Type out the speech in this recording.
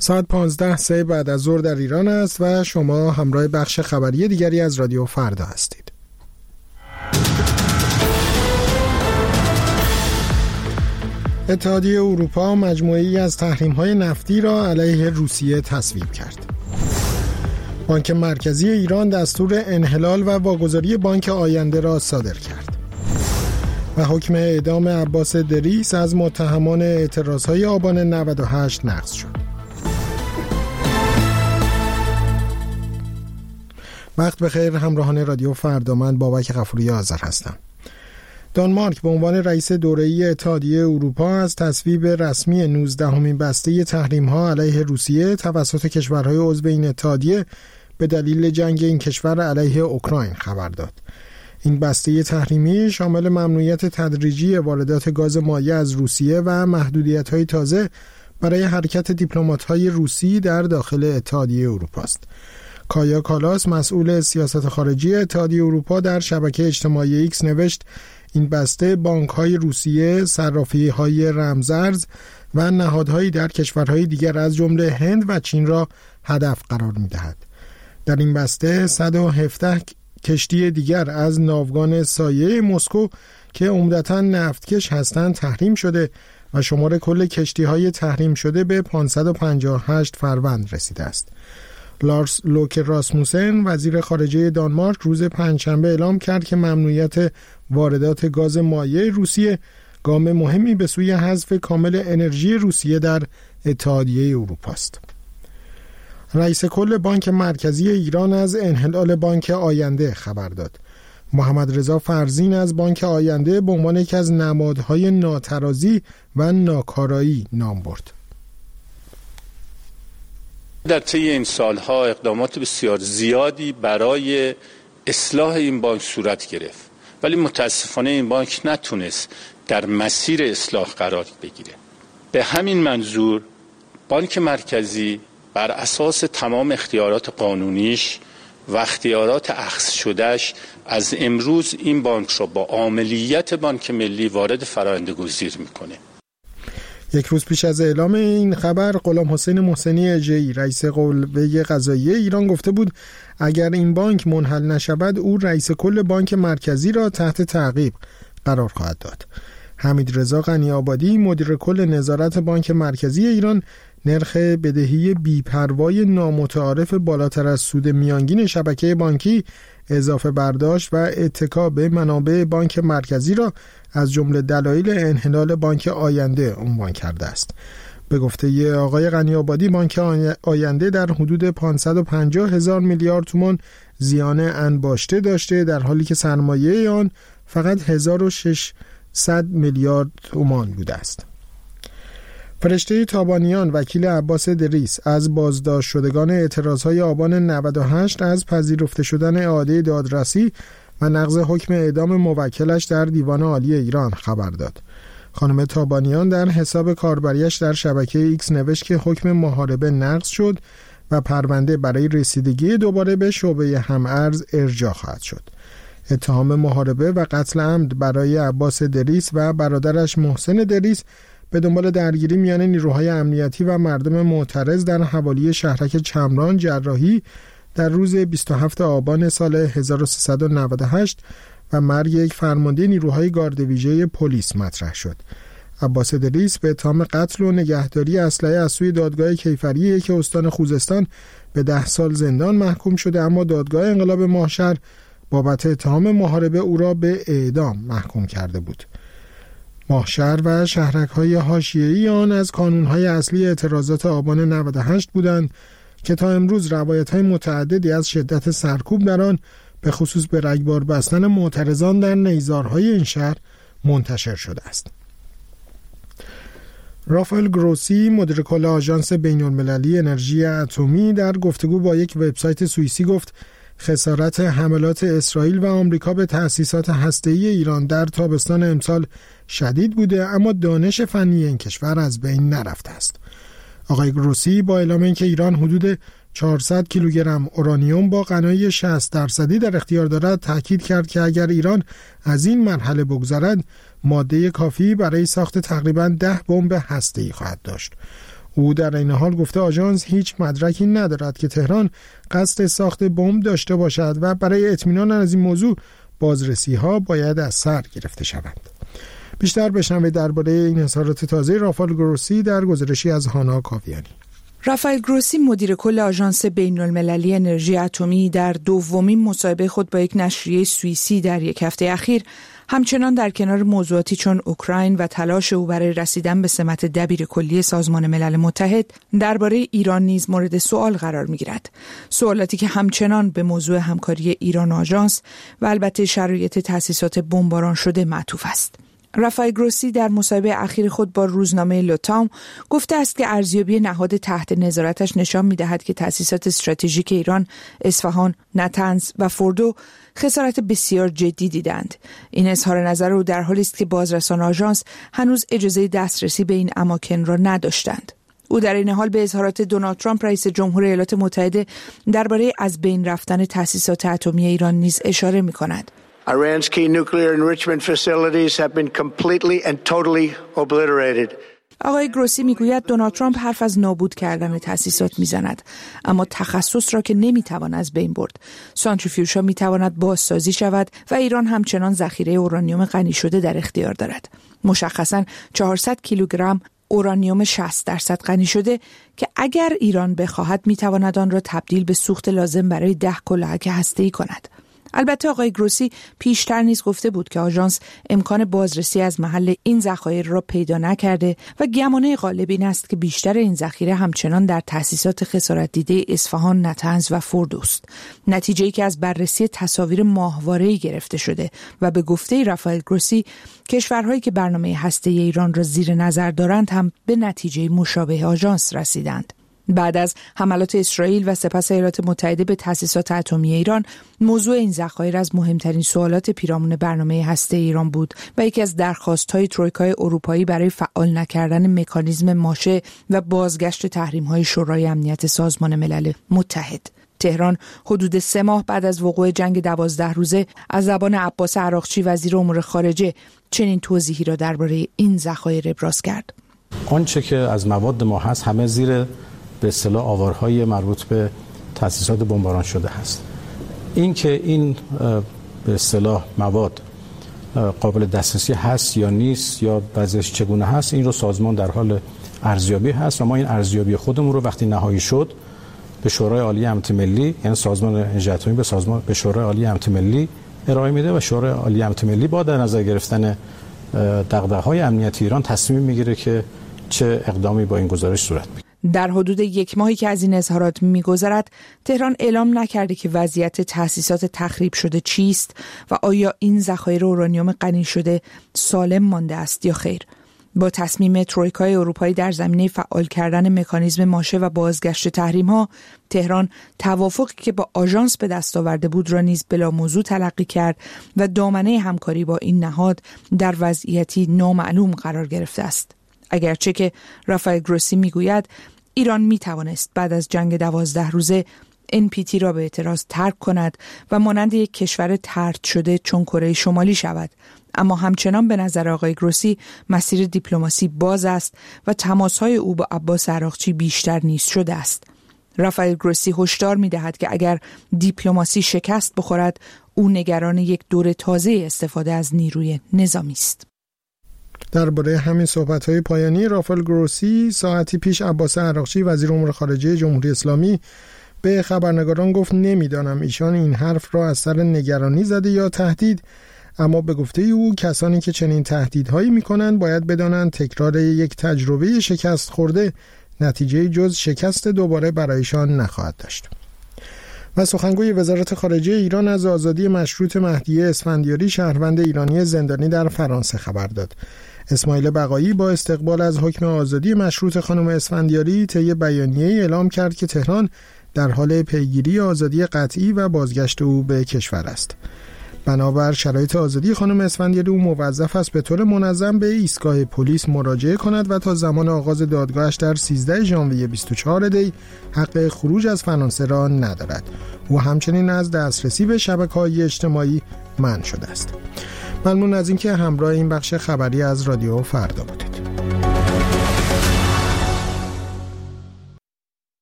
ساعت 15 بعد از ظهر در ایران است و شما همراه بخش خبری دیگری از رادیو فردا هستید. اتحادیه اروپا مجموعه‌ای از تحریم‌های نفتی را علیه روسیه تصویب کرد. بانک مرکزی ایران دستور انحلال و واگذاری بانک آینده را صادر کرد. و حکم اعدام عباس دریس از متهمان اعتراض‌های آبان 98 نقض شد. وقت بخیر همراهان رادیو فردا، من بابک غفوری آذر هستم. دانمارک به عنوان رئیس دوره‌ای اتحادیه اروپا از تصویب رسمی 19مین بسته تحریم‌ها علیه روسیه توسط کشورهای عضو این اتحادیه به دلیل جنگ این کشور علیه اوکراین خبر داد. این بسته تحریمی شامل ممنوعیت تدریجی واردات گاز مایع از روسیه و محدودیت‌های تازه برای حرکت دیپلمات‌های روسی در داخل اتحادیه اروپا است. کایا کالاس مسئول سیاست خارجی اتحادیه اروپا در شبکه اجتماعی ایکس نوشت این بسته بانک‌های روسیه، صرافی‌های رمزارز و نهادهایی در کشورهای دیگر از جمله هند و چین را هدف قرار می‌دهد. در این بسته 117 کشتی دیگر از ناوگان سایه مسکو که عمدتاً نفتکش هستند تحریم شده و شمار کل کشتی‌های تحریم شده به 558 فروند رسیده است. لارس لوکه راسموسن وزیر خارجه دانمارک روز پنجشنبه اعلام کرد که ممنوعیت واردات گاز مایع روسیه گام مهمی به سوی حذف کامل انرژی روسیه در اتحادیه اروپا است. رئیس کل بانک مرکزی ایران از انحلال بانک آینده خبر داد. محمد رضا فرزین از بانک آینده به عنوان یکی از نمادهای ناترازی و ناکارایی نام برد. در طی این سالها اقدامات بسیار زیادی برای اصلاح این بانک صورت گرفت، ولی متاسفانه این بانک نتونست در مسیر اصلاح قرار بگیره. به همین منظور بانک مرکزی بر اساس تمام اختیارات قانونیش و اختیارات اخذ شدهش از امروز این بانک را با عاملیت بانک ملی وارد فرآیند گزیر میکنه. یک روز پیش از اعلام این خبر غلام حسین محسنی اژه‌ای رئیس قوه قضاییه ایران گفته بود اگر این بانک منحل نشود او رئیس کل بانک مرکزی را تحت تعقیب قرار خواهد داد. حمید رضا غنی آبادی مدیر کل نظارت بانک مرکزی ایران نرخ بدهی بی‌پروای نامتعارف بالاتر از سود میانگین شبکه بانکی، اضافه برداشت و اتکا به منابع بانک مرکزی را از جمله دلایل انحلال بانک آینده عنوان کرده است. به گفته آقای غنی آبادی بانک آینده در حدود 550,000 میلیارد تومان زیان انباشته داشته، در حالی که سرمایه آن فقط 1600 میلیارد تومان بوده است. فرشته تابانیان وکیل عباس دریس از بازداشت شدگان اعتراضهای آبان 98 از پذیرفته شدن اعاده دادرسی و نقض حکم اعدام موکلش در دیوان عالی ایران خبر داد. خانم تابانیان در حساب کاربریش در شبکه ایکس نوشت که حکم محاربه نقض شد و پرونده برای رسیدگی دوباره به شعبه هم‌ارز ارجاع خواهد شد. اتهام محاربه و قتل عمد برای عباس دریس و برادرش محسن دریس به دنبال درگیری میان نیروهای امنیتی و مردم معترض در حوالی شهرک چمران جراحی در روز 27 آبان سال 1398 و مرگ یک فرمانده نیروهای گارد ویژه پلیس مطرح شد. عباس دریس به اتهام قتل و نگهداری اسلحه از سوی دادگاه کیفری که استان خوزستان به 10 سال زندان محکوم شده، اما دادگاه انقلاب ماهشهر بابت اتهام محاربه او را به اعدام محکوم کرده بود. ماهشهر و شهرک‌های حاشیه‌ای آن از کانون‌های اصلی اعتراضات آبان 98 بودند که تا امروز روایت‌های متعددی از شدت سرکوب در آن به خصوص به رگبار بستن معترضان در نیزارهای این شهر منتشر شده است. رافائل گروسی مدیر کل آژانس بین‌المللی انرژی اتمی در گفتگو با یک وبسایت سوئیسی گفت خسارت حملات اسرائیل و آمریکا به تأسیسات هسته‌ای ایران در تابستان امسال شدید بوده، اما دانش فنی این کشور از بین نرفته است. آقای گروسی با اعلام اینکه ایران حدود 400 کیلوگرم اورانیوم با غنای 60% در اختیار دارد، تاکید کرد که اگر ایران از این مرحله بگذرد، ماده کافی برای ساخت تقریباً 10 بمب هسته‌ای خواهد داشت. او در این حال گفته آژانس هیچ مدرکی ندارد که تهران قصد ساخت بمب داشته باشد و برای اطمینان از این موضوع بازرسی‌ها باید از سر گرفته شوند. بیشتر بشنوید درباره این اظهارات تازه رافائل گروسی در گزارشی از هانا کاویانی. رافائل گروسی مدیر کل آژانس بین‌المللی انرژی اتمی در دومین مصاحبه خود با یک نشریه سوئیسی در یک هفته اخیر همچنان در کنار موضوعاتی چون اوکراین و تلاش او برای رسیدن به سمت دبیر کلی سازمان ملل متحد درباره ایران نیز مورد سوال قرار می‌گیرد. سوالاتی که همچنان به موضوع همکاری ایران و آژانس و البته شرایط تأسیسات بمباران شده معطوف است. رافائل گروسی در مصاحبه اخیر خود با روزنامه لوتام گفته است که ارزیابی نهاد تحت نظارتش نشان می‌دهد که تأسیسات استراتژیک ایران، اصفهان، نطنز و فردو خسارت بسیار جدی دیدند. این اظهار نظر او در حالی است که بازرسان آژانس هنوز اجازه دسترسی به این اماکن را نداشتند. او در این حال به اظهارات دونالد ترامپ رئیس جمهور ایالات متحده درباره از بین رفتن تأسیسات اتمی ایران نیز اشاره می‌کند. Iran's key nuclear enrichment facilities have been completely and totally obliterated. آقای گروسی میگوید دونالد ترامپ حرف از نابود کردن تأسیسات میزند، اما تخصص را که نمیتوان از بین برد. سانتریفیوژها میتواند بازسازی شود و ایران همچنان ذخیره اورانیوم غنی شده در اختیار دارد. مشخصاً 400 کیلوگرم اورانیوم 60% غنی شده که اگر ایران بخواهد میتواند آن را تبدیل به سوخت لازم برای 10 کلاهک هسته‌ای کند. البته آقای گروسی پیشتر نیز گفته بود که آژانس امکان بازرسی از محل این ذخایر را پیدا نکرده و گمانه غالب این است که بیشتر این ذخیره همچنان در تأسیسات خسارت دیده اصفهان، نطنز و فردوست. نتیجه‌ای که از بررسی تصاویر ماهواره‌ای گرفته شده و به گفته رافائل گروسی کشورهایی که برنامه هسته‌ای ایران را زیر نظر دارند هم به نتیجه مشابه آژانس رسیدند. بعد از حملات اسرائیل و سپس ایالات متحده به تأسیسات اتمی ایران، موضوع این ذخایر از مهمترین سوالات پیرامون برنامه هسته ایران بود و یکی از درخواست‌های ترویکای اروپایی برای فعال نکردن مکانیزم ماشه و بازگشت تحریم‌های شورای امنیت سازمان ملل متحد. تهران حدود 3 ماه بعد از وقوع جنگ 12 روزه از زبان عباس عراقچی وزیر امور خارجه چنین توضیحی را درباره این ذخایر ابراز کرد. آنچه که از مواد ما هست همه زیر به اصطلاح آوارهای مربوط به تأسیسات بمباران شده هست. این که این به اصطلاح مواد قابل دسترسی هست یا نیست یا بعضیش چگونه هست، این رو سازمان در حال ارزیابی هست و ما این ارزیابی خودمون رو وقتی نهایی شد به شورای عالی امنیت ملی، یعنی سازمان انرژی اتمی به شورای عالی امنیت ملی ارائه میده و شورای عالی امنیت ملی با در نظر گرفتن دغدغه‌های امنیتی ایران تصمیم میگیره که چه اقدامی با این گزارش صورت بگیره. در حدود 1 ماهی که از این اظهارات می‌گذرد، تهران اعلام نکرده که وضعیت تأسیسات تخریب شده چیست و آیا این ذخایر اورانیوم غنی شده سالم مانده است یا خیر. با تصمیم ترویکای اروپایی در زمینه فعال کردن مکانیزم ماشه و بازگشت تحریم‌ها، تهران توافقی که با آژانس به دست آورده بود را نیز بلا موضوع تلقی کرد و دامنه همکاری با این نهاد در وضعیتی نامعلوم قرار گرفته است. اگرچه که رافائل گروسی میگوید ایران میتوانست بعد از جنگ 12 روزه NPT را به اعتراض ترک کند و مانند یک کشور طرد شده چون کره شمالی شود، اما همچنان به نظر آقای گروسی مسیر دیپلماسی باز است و تماس‌های او با عباس عراقچی بیشتر نیز شده است. رافائل گروسی هشدار می‌دهد که اگر دیپلماسی شکست بخورد، او نگران یک دور تازه استفاده از نیروی نظامی است. درباره همین صحبت‌های پایانی رافائل گروسی ساعتی پیش عباس عراقچی وزیر امور خارجه جمهوری اسلامی به خبرنگاران گفت نمیدانم ایشان این حرف را از سر نگرانی زده یا تهدید، اما به گفته او کسانی که چنین تهدیدهایی می‌کنند باید بدانند تکرار یک تجربه شکست خورده نتیجه جز شکست دوباره برایشان نخواهد داشت. و سخنگوی وزارت خارجه ایران از آزادی مشروط مهدیه اسفندیاری شهروند ایرانی زندانی در فرانسه خبر داد. اسماعیل بقایی با استقبال از حکم آزادی مشروط خانم اسفندیاری طی بیانیه‌ای اعلام کرد که تهران در حال پیگیری آزادی قطعی و بازگشت او به کشور است. بنابر شرایط آزادی خانم اسفندیاری او موظف است به طور منظم به ایستگاه پلیس مراجعه کند و تا زمان آغاز دادگاهش در 13 ژانویه 24 دی حق خروج از فرانسه را ندارد. او همچنین از دسترسی به شبکه‌های اجتماعی منع شده است. ممنون از اینکه همراه این بخش خبری از رادیو فردا بودید.